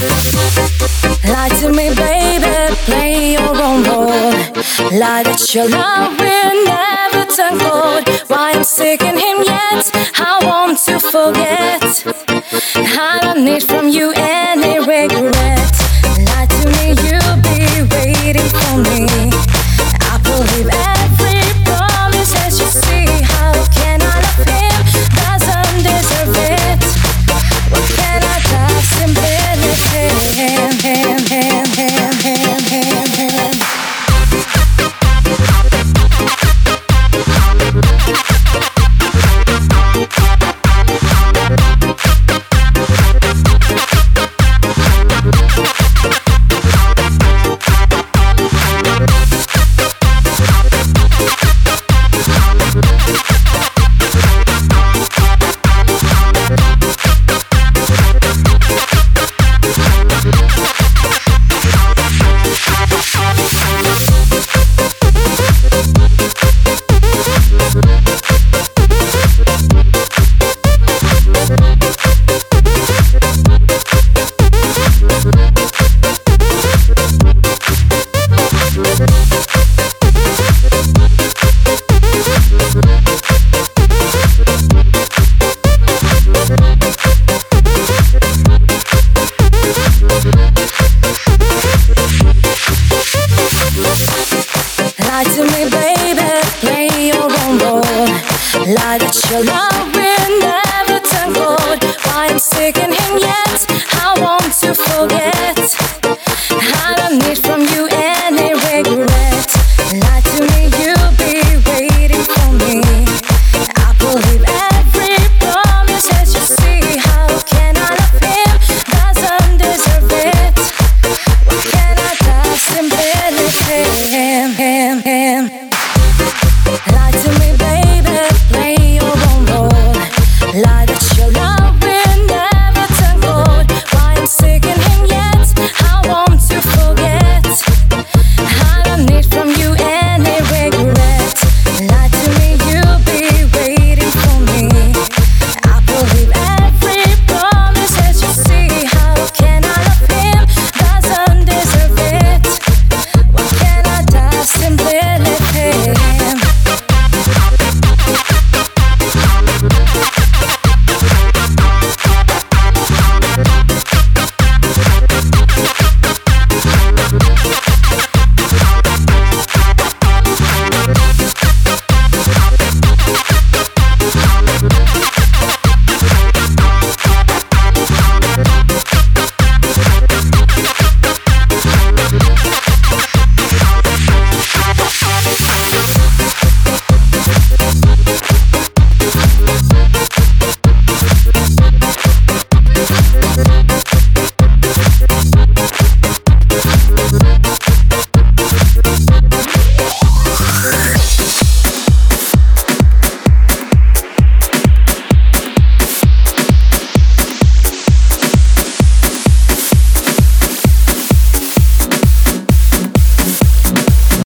Lie to me, baby, play your own role. Lie that your love will never turn cold. Why I'm sick in him yet, I want to forget. I don't need from you any regret. Lie to me, you'll be waiting for me. I believe every promise as you see. How can I love him, doesn't deserve it? What can I do, simply leave him. Lie to me, baby, play your own role. Lie that your love will never turn cold. Why I'm sick in him yet, I want to forget.